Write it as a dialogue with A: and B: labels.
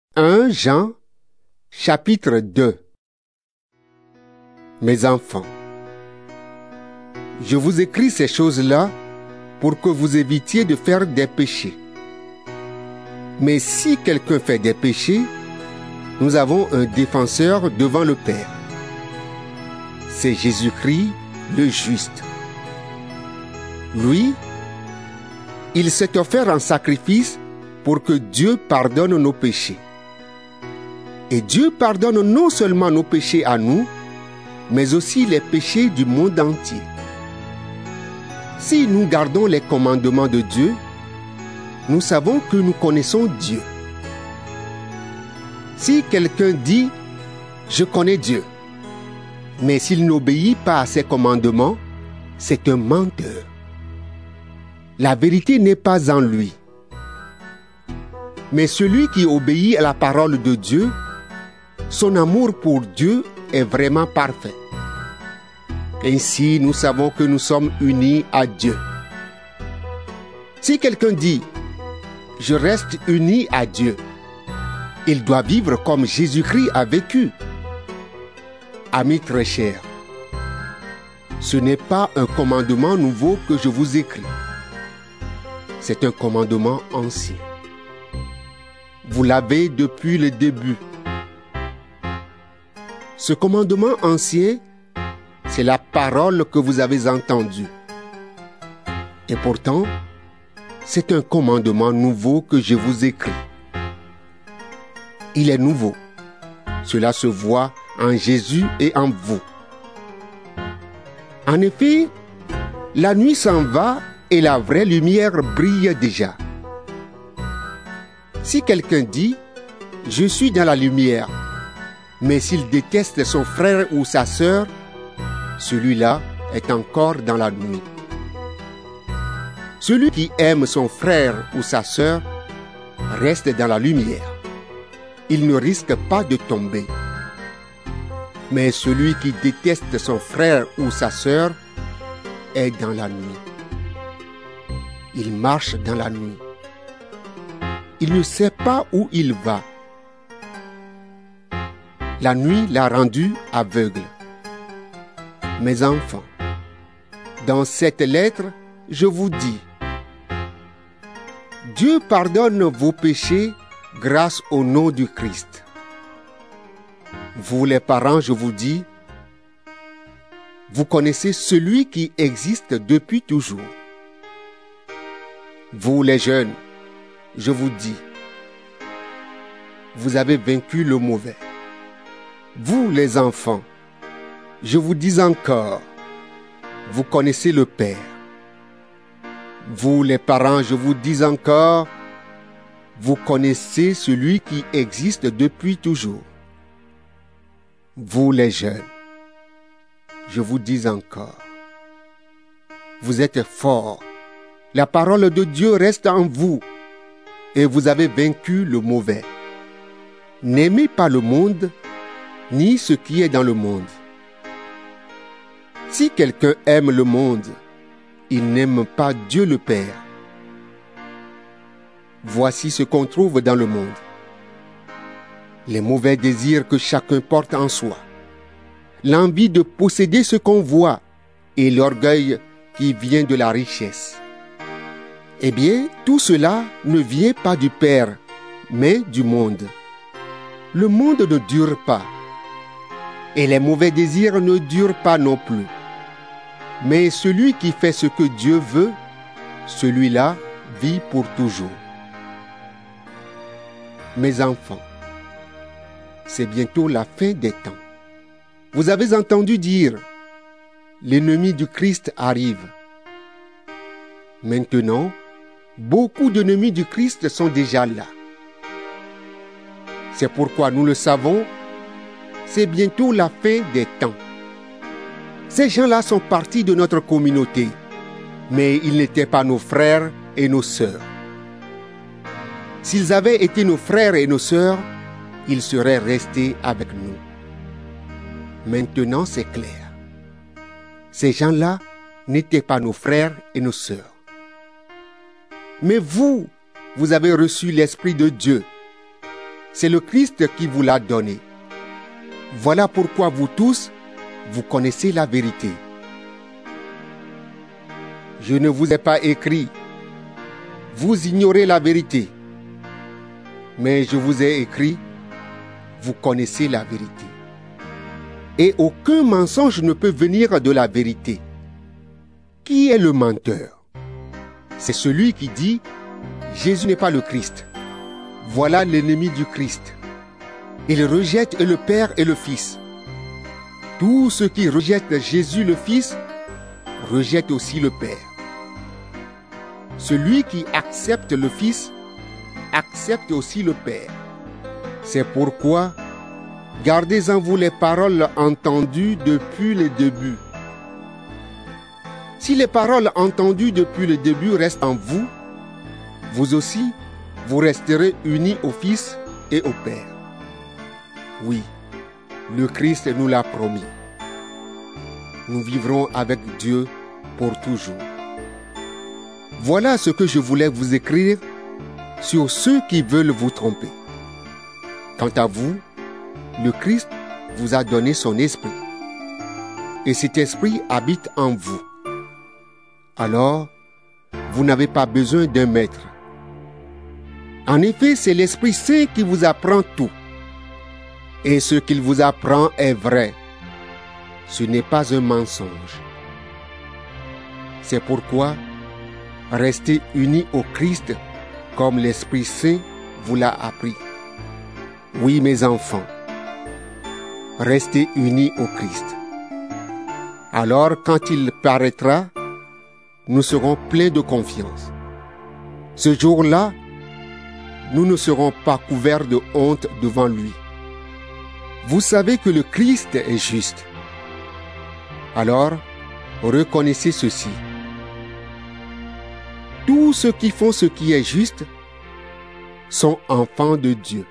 A: 1 Jean, chapitre 2. Mes enfants, je vous écris ces choses-là pour que vous évitiez de faire des péchés. Mais si quelqu'un fait des péchés, nous avons un défenseur devant le Père. C'est Jésus-Christ, le juste. Lui, il s'est offert en sacrifice pour que Dieu pardonne nos péchés. Et Dieu pardonne non seulement nos péchés à nous, mais aussi les péchés du monde entier. Si nous gardons les commandements de Dieu, nous savons que nous connaissons Dieu. Si quelqu'un dit « Je connais Dieu », mais s'il n'obéit pas à ses commandements, c'est un menteur. La vérité n'est pas en lui. Mais celui qui obéit à la parole de Dieu, son amour pour Dieu est vraiment parfait. Ainsi, nous savons que nous sommes unis à Dieu. Si quelqu'un dit « Je reste uni à Dieu », il doit vivre comme Jésus-Christ a vécu. Amis très chers, ce n'est pas un commandement nouveau que je vous écris. C'est un commandement ancien. Vous l'avez depuis le début. Ce commandement ancien, c'est la parole que vous avez entendue. Et pourtant, c'est un commandement nouveau que je vous écris. Il est nouveau. Cela se voit en Jésus et en vous. En effet, la nuit s'en va et la vraie lumière brille déjà. Si quelqu'un dit « Je suis dans la lumière », mais s'il déteste son frère ou sa sœur, celui-là est encore dans la nuit. Celui qui aime son frère ou sa sœur reste dans la lumière. Il ne risque pas de tomber. Mais celui qui déteste son frère ou sa sœur est dans la nuit. Il marche dans la nuit. Il ne sait pas où il va. La nuit l'a rendu aveugle. Mes enfants, dans cette lettre, je vous dis, Dieu pardonne vos péchés grâce au nom du Christ. Vous les parents, je vous dis, vous connaissez celui qui existe depuis toujours. Vous les jeunes, je vous dis, vous avez vaincu le mauvais. Vous les enfants, je vous dis encore, vous connaissez le Père. Vous les parents, je vous dis encore, vous connaissez celui qui existe depuis toujours. Vous les jeunes, je vous dis encore, vous êtes forts. La parole de Dieu reste en vous et vous avez vaincu le mauvais. N'aimez pas le monde, ni ce qui est dans le monde. Si quelqu'un aime le monde, il n'aime pas Dieu le Père. Voici ce qu'on trouve dans le monde. Les mauvais désirs que chacun porte en soi, l'envie de posséder ce qu'on voit et l'orgueil qui vient de la richesse. Eh bien, tout cela ne vient pas du Père, mais du monde. Le monde ne dure pas. Et les mauvais désirs ne durent pas non plus. Mais celui qui fait ce que Dieu veut, celui-là vit pour toujours. Mes enfants, c'est bientôt la fin des temps. Vous avez entendu dire, l'ennemi du Christ arrive. Maintenant, beaucoup d'ennemis du Christ sont déjà là. C'est pourquoi nous le savons, c'est bientôt la fin des temps. Ces gens-là sont partis de notre communauté, mais ils n'étaient pas nos frères et nos sœurs. S'ils avaient été nos frères et nos sœurs, ils seraient restés avec nous. Maintenant, c'est clair. Ces gens-là n'étaient pas nos frères et nos sœurs. Mais vous avez reçu l'Esprit de Dieu. c'est le Christ qui vous l'a donné. Voilà pourquoi vous tous, vous connaissez la vérité. Je ne vous ai pas écrit. Vous ignorez la vérité. Mais je vous ai écrit, vous connaissez la vérité. Et aucun mensonge ne peut venir de la vérité. Qui est le menteur? C'est celui qui dit, Jésus n'est pas le Christ. Voilà l'ennemi du Christ. Il rejette le Père et le Fils. Tous ceux qui rejettent Jésus le Fils rejettent aussi le Père. Celui qui accepte le Fils accepte aussi le Père. C'est pourquoi, gardez en vous les paroles entendues depuis le début. Si les paroles entendues depuis le début restent en vous, vous aussi, vous resterez unis au Fils et au Père. Oui, le Christ nous l'a promis. Nous vivrons avec Dieu pour toujours. Voilà ce que je voulais vous écrire sur ceux qui veulent vous tromper. Quant à vous, le Christ vous a donné son esprit. Et cet esprit habite en vous. Alors, vous n'avez pas besoin d'un maître. En effet, c'est l'Esprit Saint qui vous apprend tout. Et ce qu'il vous apprend est vrai. Ce n'est pas un mensonge. C'est pourquoi, restez unis au Christ comme l'Esprit Saint vous l'a appris. Oui, mes enfants, restez unis au Christ. Alors, quand il paraîtra, nous serons pleins de confiance. Ce jour-là, nous ne serons pas couverts de honte devant lui. Vous savez que le Christ est juste. Alors, reconnaissez ceci. Tous ceux qui font ce qui est juste sont enfants de Dieu.